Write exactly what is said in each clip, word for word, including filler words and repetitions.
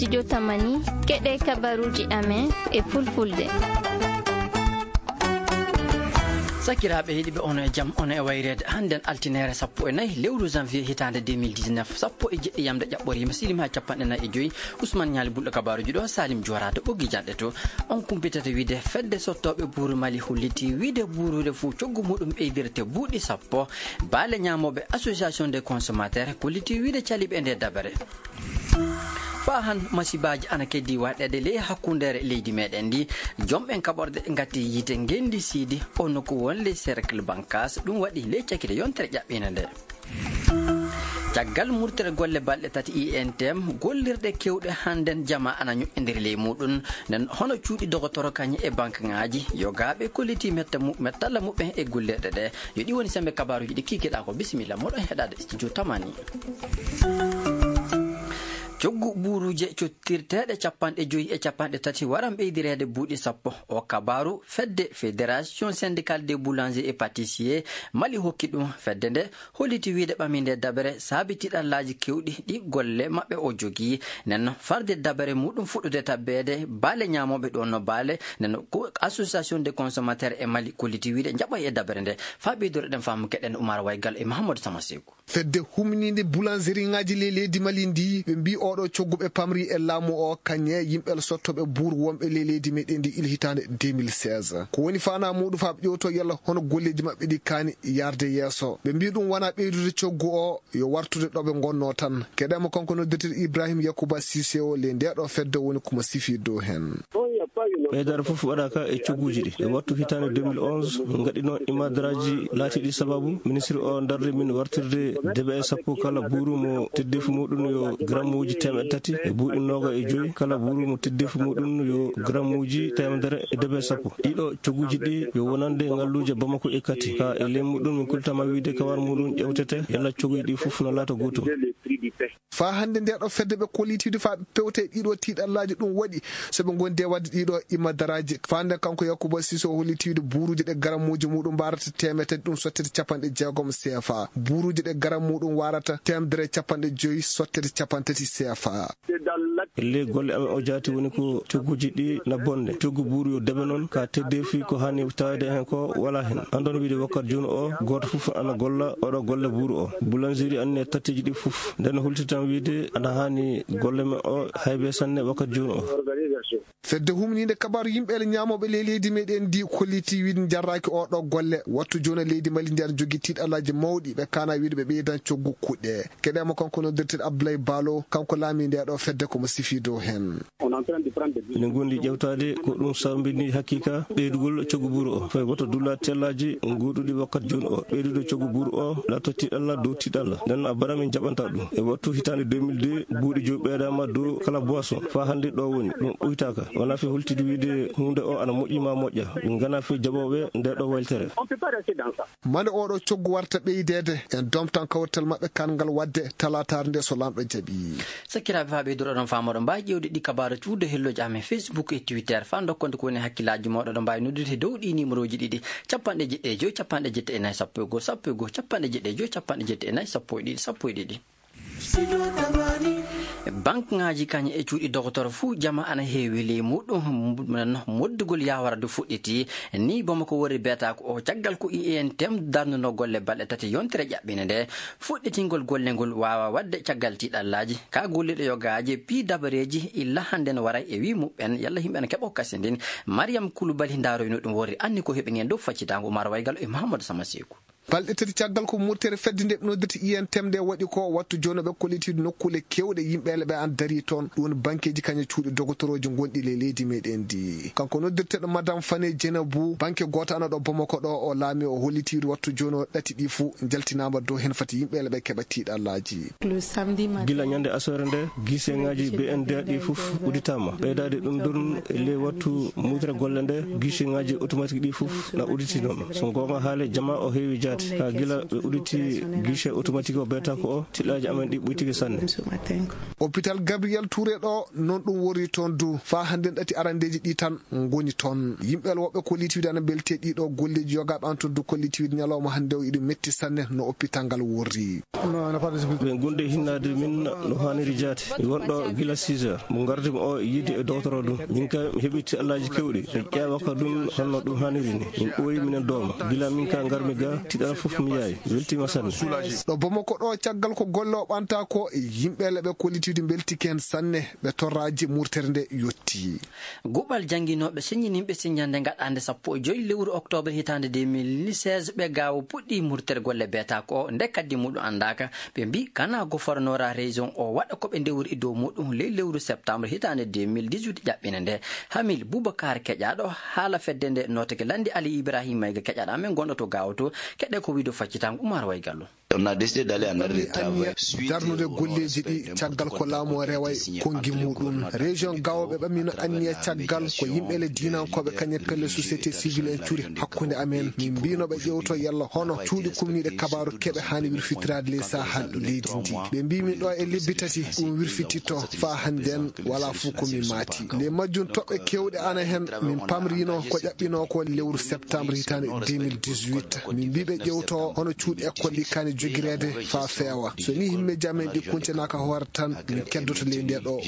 studio Tamani keɗe kabaruji amen e fulfulde. sakiraaɓe heeɗiɓe ono e jaam ono e wayrede hannden altinere sappo e nayyi lewru janvier hitande deux mille dix-neuf sappo e jeɗɗi yamde ƴaɓɓorima silim ha capanɗe nayyi e joyyi Ousmane Ñaali bulɗo kabaruji ɗo Salim Diorade ɓoggi janɗe to on kumpitata wiide fedde sottoɓe buuru Mali holliti wiide buurude fou coggu muɗum ɓeydirte buuɗi sappo baale ñamoɓe association des consommateurs holliti wiide caliɓe e nde dabere fa han masibaji ana keddi waɗede ley hakkundere leydi meɗen ndi jomɓen kaɓorde gatti yite gendi siidi ono ko wonle cercle bancas ɗum waɗi ley cakite yontere ƴaɓɓina nde caggal murtere golle balɗe tati I N T M gollirɗe kewɗe hannden jama ana ño'indiri ley muɗum nden hono cuuɗi dogotoro kañe e banque ŋaji yogaɓe kolliti metta mettalla muɓɓe e gollirɗe ɗe yo ɗi woni sembe kabaruji ɗi kikiɗa ko bisimilla moɗon heɗade studio Tamani. coggu buuruje cottirteɗe capanɗe joyi e capanɗe tati waran ɓeydirede buuɗi sappo o kabaru fedde fédération syndicale des boulangers et pâtissiers Mali hokki ɗum fedde nde holliti wiide ɓaminde dabere saabitiɗallaji kewɗi ɗi golle maɓɓe o jogii nen farde dabere muɗum fuɗɗude tabbede baale ñamoɓe ɗon no baale nen association des consommateurs e Mali kolliti wiide jaɓoy e dabere nde fa ɓeydore ɗen faamu keɗen Oumar Waygal e Mahamadou Samasekou fedde humninde boulangerie ŋaji le leydi Mali ndi ɓe mbi oɗo cogguɓe pamri e laamu o kañe yimɓel sottoɓe buur wonɓe le leydi meɗen ndi il hitande deux mille seize ko woni fana muɗum fa ɓe ƴewto yalla hono golleji mabɓe ɗi kaani yarde yeeso ɓe mbi ɗum wona ɓeydude coggu o yo wartude ɗoɓe gonno tan keɗema konko noddirtel Ibrahima Yakouba Cissé o le ndeɗo fedde woni komo sifi dow hen ɓeydare fof waɗaka e cogguji ɗi e wattu hitande deux mille onze min gaɗi noon imadaraji laatiɗi sababu ministre o darde min wartirde deeɓe sappo kala buuru mo teddefu muɗum yo gramme uji temedde tati e buuɗi noga e joyyi kala buuru mo teddefu muɗum yo gramme uji temedere e deeɓe sappo ɗiɗo cogguji ɗi yo wonande ngalluje Bamako e Kati ka e ley muɗum min kultama wiide kawar muɗum ƴewtete yalla cogguji ɗi fof no laata gotum fa hande ndeɗo fedde ɓe kollitide fa ɓe pewte ɗiɗo tiɗallaji ɗum waɗi soɓe gondi e wadde ɗiɗo imadaraji fande kanko Yakouba Cissé o hollitiwide buuruji ɗe garamuji muɗum mbarata temete ɗum sottede capanɗe jeegom C F A buuruji ɗe garam muɗum warata temedere capanɗe joyyi sottede capantati C F A le golle amen o jaati woni ko cogguji ɗi na bonde coggu buuru yo deɓe noon ka teddefi ko hani tawede hen ko wala hen andon wiide wakkati joni o goto foof ana golla oɗo golle buuru o boulangerie anne tattiji ɗi foof nden hultitan wiide ana hani golle men o haybe sanne wakkati joni o fedde humnide kabaru yimɓele ñamoɓe le leydi meɗen ndi kolliti wiide jarraki oɗo golle wattu joni leydi Mali ndi aɗa jogui tiɗallaji mawɗi ɓe kana wiide ɓe ɓeydan coggu kuɗɗe keɗema kanko noddirtel Abdoulaye Balo kanko laami ndeɗo fedde komo sifi dow hen ene gondi ƴewtade ko ɗum sambini hakkika ɓeydugol coggu buuru o fay woto dulla tellaji guuɗuɗi wakkati joni o ɓeydude coggu buuru o latto tiɗalla dow tiɗalla nden a bara min jaɓanta ɗum e wattu hitande deux mille deux buuɗi joyi ɓeydama dow kala boisson fa hande ɗo woni ɗum ɓoytaka wona fi holtide wiide hunde o ana moƴƴima moƴƴa ɗum gana fi jaɓoɓe nde ɗo wayltere mane oɗo coggu warta ɓeydede en domtan kawtal mabɓe kangal wadde talatare nde so lamɗo jaaɓi sakiraɓe fa ɓeydoɗo ɗon famoɗo mbawi ƴewde ɗi kabaru cuude helloji amen Facebook e Twitter fa dokkonde ko woni hakkillaji moɗo ɗo mbawi noddude dow ɗi numéro ji ɗiɗi capanɗe jeɗɗi e joyyi capanɗe jetti e nayyi sappo e goho sappo e goho capanɗe jeɗɗi e joyyi capanɗe jetti e nayyi sappo e ɗiɗi sappo e ɗiɗi banque ŋaji kañe e cuuɗi docteur fuu jama ana heewi ley muɗum moddugol yawarde fuɗɗiti ni Bamako wori beeta ko o caggal ko I N T M darnuno golle balɗe tati yontere ƴaɓɓine nde fuɗɗitingol golle ngol wawa wadde caggal tiɗallaji ka golliɗo yogaji pi dabareji illa hande no waray e wi muɓɓen yalla yimɓe ne keɓo kasi ndin Mariam Koulibaly ndaroyno ɗum wori anni ko heeɓi hen dow faccitango Oumar Waygal e Mahamadou Samasekou balɗe tati caggal ko murtere fedde nde noddirta I N T M nde waɗi ko wattu joni ɓe kollitide nokkule kewɗe yimɓele ɓe an daari toon ɗum woni banqueji kañe cuuɗi dogotoroji gonɗi le leydi meɗen ndi kanko noddirteɗo madame Fane Dieynabou banque goto ana ɗo Bamako ɗo o laami o hollitide wattu joni o ɗati ɗi fou jaltinama dow hen fati yimɓele ɓe keɓa tiɗallaji gila ñande asore nde guise ŋaji B N D ɗi foof udditama ɓeydade ɗum ɗon le wattu mutre golle nde guise ŋaji automatique ɗi foof na udditi noon so gonga haale jama o heewi jaati ha gila ɓe udditi guichet automatique o beta ko o tiɗaji amen ɗi ɓuytiki sanne. hôpital Gabriel Touré ɗo non ɗum wori toon du fa handen ɗati arandeji ɗi tan goni toon yimɓel woɓɓe kollitiwide ana belte ɗiɗo golleji yogaɓe antuddu kollitiwide ñalawma hande o iɗum metti sanne no hôpital ngal worri. ɓe gonɗe hinnade min no haniri jaati wonɗo gila six heures mo gardima o yidde e dowtoro ɗum min ka mi heɓitti allaji kewɗi mi ƴeewa ka ɗum honno ɗum haniri ni min ɓooyi minen dooma gila min ka garmi ga tiɗara foof mi yaayi weltima sanne. ɗo Bamako ɗo caggal ko golle o ɓanta ko yimɓele ɓe kollitiwide beltiki hen sanne ɓe torraji murtere nde yotti. guɓɓal janguinoɓe seññinimɓe siññande gaɗande sappo e joyi lewru octobre hitande deux mille seize ɓe gawo puɗɗi murtere golle beeta ko nde kaddi muɗum andaka ɓe mbi kana gouvernora région o waɗa koɓe ndewri e dow muɗum ley lewru septembre hitande deux mille dix-huit ƴaɓɓine nde Hamil Boubacar keƴaɗo haala fedde nde notake landi Ali Ibrahima Mayga keƴaɗo amen gonɗo to gawo to keɗe ko wiido faccitango Oumar Way Gallo. On a décidé d'aller en arrêt de travail. darnude golleji ɗi caggal ko laamu o reway kongi muɗum région gawoɓe ɓamino anniya caggal ko yimɓele dinankoɓe kañe pelle société civile en cuuri hakkude amen min mbinoɓe ƴewto yalla hono cuuɗi kumniɗe kabaru keɓe hani wirfitirade ley sahal leydi ndi ɓe mbimin ɗo e lebbi tati ɗum wirfititto fa hannden wala fuu komin maati nde majjum toɓɓe kewɗe ana hen min pamrino ko ƴaɓɓino ko lewru septembre hitande deux mille dix-huit min mbiɓe ƴewto hono cuuɗi école ɗi kani jogirede fa feewa so ni himɓe jamen ɗi kuncanaka hoore tan min keddoto ley nde ɗo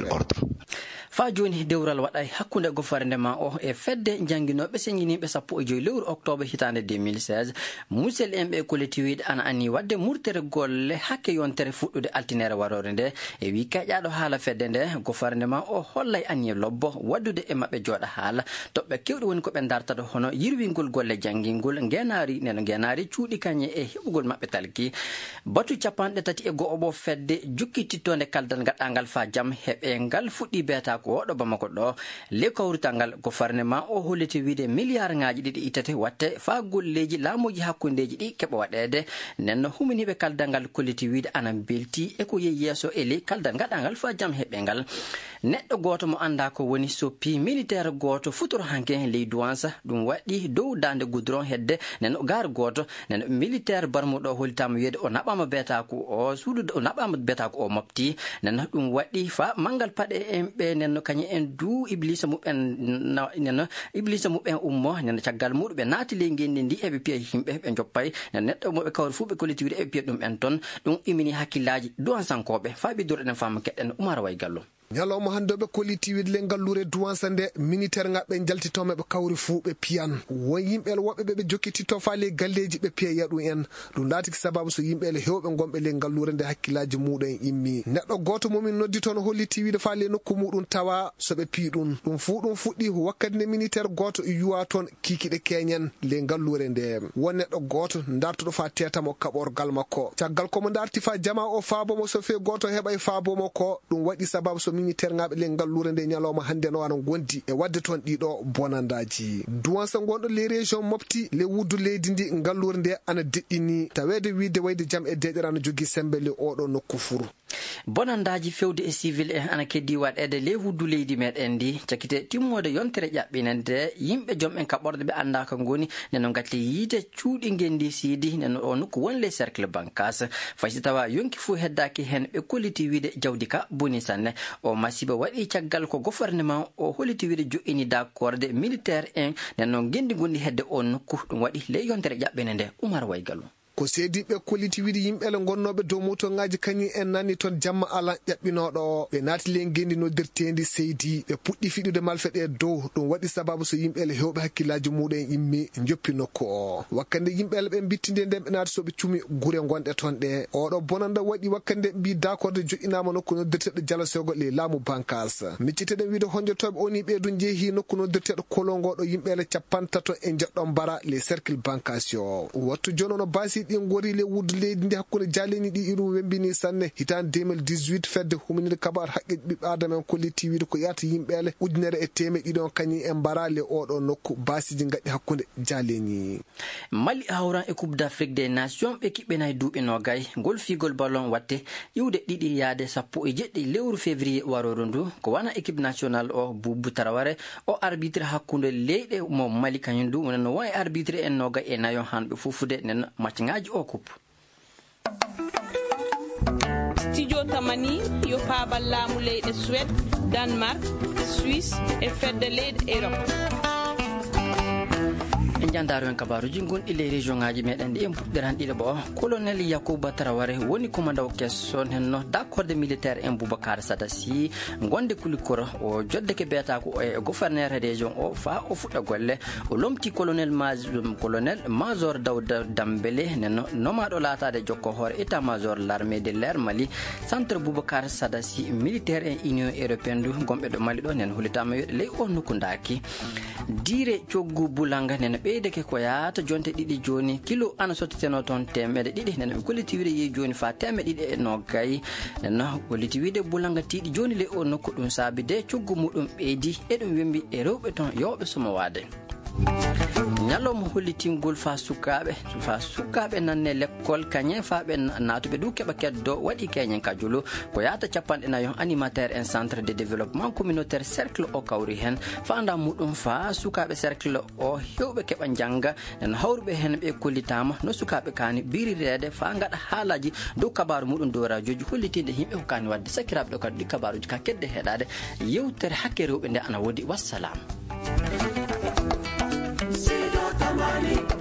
fa joni dewral waɗay hakkude gouvernement o e fedde janguinoɓe seññiniɓe sappo e joyi lewru octobre hitande deux mille seize musel en ɓe kollitiwiɗe ana anni wadde murtere golle hakke yontere fuɗɗude altinere warore nde e wi keƴaɗo haala fedde nde gouvernement o hollay anniye lobbo waddude e mabɓe jooɗa haala toɓɓe kewɗi woni koɓe dartata hono yirwingol golle janguingol ngenari neno ngenari cuuɗi kañe e heɓugol mabɓe talki batu capanɗe tati e go'oɓo fedde jukkitittode kaldal gaɗangal fa jaam heɓe ngal fuɗɗi beeta ko ɗo Bamako ɗo le kawrital ngal gouvernement o holliti wiide milliard ngaji ɗiɗi ittate watte fa golleji laamuji hakkundeji ɗi keɓa waɗede nenno huminiɓe kaldal ngal kolliti wiide ana belti e ko yehi yeeso e ley kaldal gaɗangal fa jaam heɓe ngal neɗɗo goto mo anda ko woni soppi militaire goto futuro hanke ley douance ɗum waɗi dow dande goudron hedde nenno gar goto nenno militaire barmuɗo hollitama wiide o naɓama beeta ko o suudude o naɓama beeta ko o mofti nenno ɗum waɗi fa mangal paɗe en ɓe nenno kañum en du iblisa muɓen nenno iblisa muɓen ummo nenno caggal muɗum ɓe naati ley ngendi ndi eɓe piya yimɓe ɓe joppay nenno neɗɗo moɓe kawri fuu ɓe kollitiwide eɓe piya ɗum en toon ɗum imini hakkillaji douansankoɓe fa ɓiddorɗen fama keɗɗen Oumar Way Gallo. ñalawma hande ɓe kollitiwide le ngallure douance nde militaire ngaɓe jaltitoɓe ɓe kawri fuu ɓe piyan won yimɓele woɓɓe ɓe ɓe jokkititto fa le galleji ɓe piya ɗum en ɗum laatiki sababu so yimɓele hewɓe gonɓe le ngallure nde hakkillaji muɗum immi neɗɗo goto momin noddi toon hollitiwide fa le nokku muɗum tawa soɓe pii ɗum ɗum fuu ɗum fuɗɗi wakkati nde militaire goto yuwa toon kikiɗe keñen le ngallure nde won neɗɗo goto dartuɗo fa tetamo kaɓorgal makko caggal komo darti fa jama o faabomo so fe goto heɓay faabomo ko ɗum waɗi sababu so militaire ngaɓe le ngallure nde ñalawma hande no ana gondi e wadde toon ɗiɗo bonandaji douance gonɗo les région mofti le wuddu leydi ndi ngallure nde ana deɗɗini tawede wiide wayde jaam e deƴƴere ana jogui sembe le oɗo nokku furu bonandaji fewde e civil e ana keddi waɗede le wuddu leydi meɗen ndi cakkite timmode yontere ƴaɓɓinende yimɓe joom en kaɓorɗe ɓe anda ko goni neno gatti yiide cuuɗi ngendi siidi neno o nokku won le cercle bancas faysi tawa yonki fuu heddaki hen ɓe kolliti wiide jawdi ka boni sanne o masiba waɗi caggal ko gouvernement o holliti wiide joƴƴini d'accorde militaire en neno gendi gondi hedde o nokku ɗum waɗi le yontere ƴaɓɓine nde Oumar Way Gallo. ko seediɓe kollitiwide yimɓele gonnoɓe dow motoŋaji kañum en nanni toon jamma ala ƴaɓɓinoɗo o ɓe naati le gendi noddirtendi seydi ɓe puɗɗi fiɗude malfeɗe dow ɗum waɗi sababu so yimɓele hewɓe hakkillaji muɗum immi joppi nokku o wakkande yimɓele ɓe bittinde nden ɓe naati soɓe cumi guure gonɗe toon ɗe oɗo bonanda waɗi wakkande mbi d'accord joƴƴinama nokku noddirteɗo jalasego le laamu bancas micciteɗen wiide honjotoɓe oni ɓeeɗum jeehi nokku noddirteɗo kolongoɗo yimɓele capantato e jeɗɗon bara les cercle bancas yo wattu jonono basi ɗi gori lewrude leydi ndi hakkude jaleni ɗi irum wembini sanne hitande deux mille dix-huit fedde huminide kabar haqqe ɓiɓɓe adama en kolliti wiide ko yata yimɓele ujunere e teme ɗiɗon kañi en mbarale oɗo nokku basiji gaɗi hakkude jaleni. Mali hawran e coupe d'Afrique des nations ɓe kiɓɓenayi duuɓi nogay ngol figol ballon watte iwde ɗiɗi yaade sappo e jeɗɗi lewru février waroɗo ndu ko wana équipe nationale o Boubou Traoré o arbitre hakkude leyɗe mo Mali kañum du wonno wawi arbitre en nogay e nayo hanɓe fufude nen match ngaji o coupe. Studio Tamani yo paabal laamu leyɗe Suède, Danemark, Suisse e fedde leyɗe Europe. en jandaro en kabaruji gonɗi ley région ngaji meɗen ɗi en puɗɗiran ɗiɗo ɓo colonel Yacouba Traoré woni commandant kesson henno d'accorde militaire en Boubacar Sadassi gonde kulikoro o joddeke beta ko e gouverneur région o fa o fuɗɗa golle o lomti colonel colonel major Dawda Dambélé nenno nomaɗo latade jokko hoore état major l'armée de l'air Mali centre Boubacar Sadassi militaire en union européenne du gomɓe ɗo Mali ɗo nen hulitama wiɗe ley o nokku daki dire coggu bulanga nen ɓeydeke ko yaata jonte ɗiɗi joni kilo ana sottiteno toon temedde ɗiɗi nen ɓe kolliti wiide yeehi joni fa temedde ɗiɗi e noggayi nenno kolliti wiide bulanga tiiɗi joni ley o nokku ɗum saabi de coggu muɗum ɓeydi eɗum wembi e rewɓe toon yowɓe somo wade ñalawma hollitingol fa sukaɓe fa sukaɓe nanne l'école kañe fa ɓe natuɓe ɗu keɓa keddo waɗi keñen kajulu ko yata capanɗe nayo animateur en centre de développement communautaire cercle o kawri hen fanda muɗum fa sukaɓe cercle o hewɓe keɓa jangga nen hawruɓe hen ɓe kollitama no sukaɓe kani birirede fa gaɗa haalaji dow kabaru muɗum dow radioji hollitinde yimɓe ko kani wadde sakiraɓe ɗo kadi ɗi kabaruji ka kedde heɗade yewtere hakke rewɓe nde ana woodi wassalam. Tamani